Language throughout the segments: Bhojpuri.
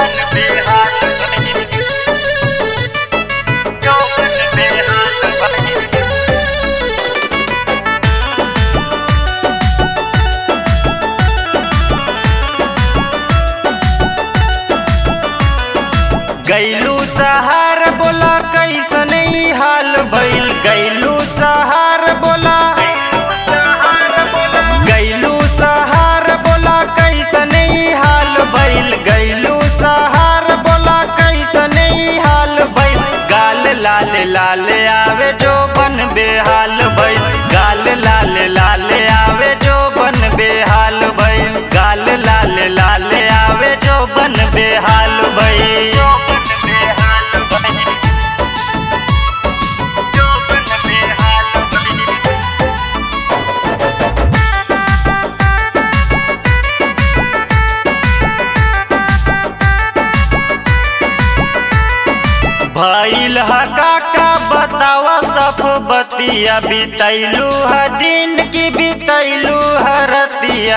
गैलू सहार बोला कैसन ई हाल भइल। गैलू सहार बोला गैलू सहार बोला कैसन ई हाल भइल। गैलू सहार बोला कैसन ई हाल भइल। गाल लाल लाल आवे जो बन बेहाल भइल। गाल लाल लाल आवे जो बन बेहाल भइल। गाल लाल लाल आवे जो बन बेहाल भइल। भइल ह काका बतावा सफ बतिया। बितैलू ह दिन की बितैलू ह रतिया।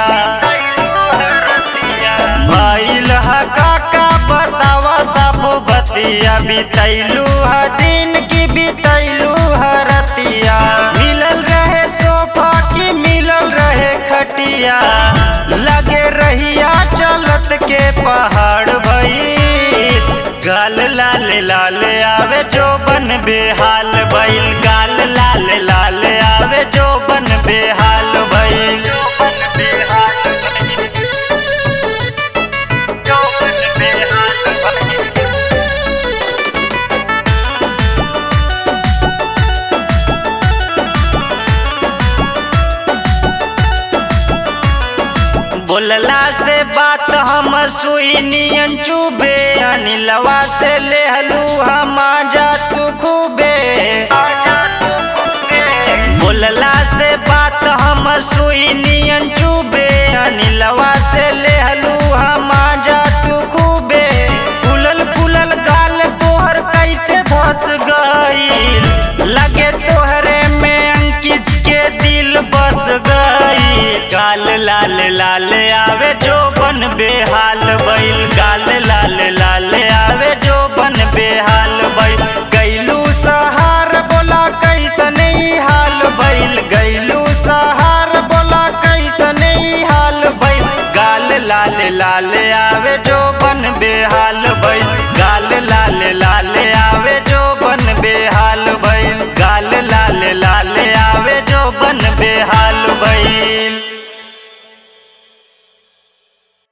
भइल ह काका बतावा सफ बतिया। बितैलू ह दिन की बितैलू ह रतिया। मिलल रहे सोफा की मिलल रहे खटिया। लगे रहिया चलत के पहाड़ भई। गाल लाल लाल आवे जो बन बेहाल भइल। गाल लाल लाल आवे जो बन बेहाल भइल। बोलला से बात हम सुई नियन चुबे। अनिलवा से लेहलू हम जा तू खूबे। बोलला से बात हम सुई नियन चुबे। अनिलवा से लेहलू हम जा तू खूबे। फूलल फूलल गाल तोहर कैसे धस गईल। लगे तोहरे में अंकित के दिल बस गई। गाल लाल लाल आवे जो बन बेहाल भइल। गाल लाल लाल आवे जो बन बेहाल भइल। गैलू सहार बोला कैसन ई हाल भइल। गैलू सहार बोला कैसन ई हाल भइल। गाल लाल लाल आवे जो बन बेहाल।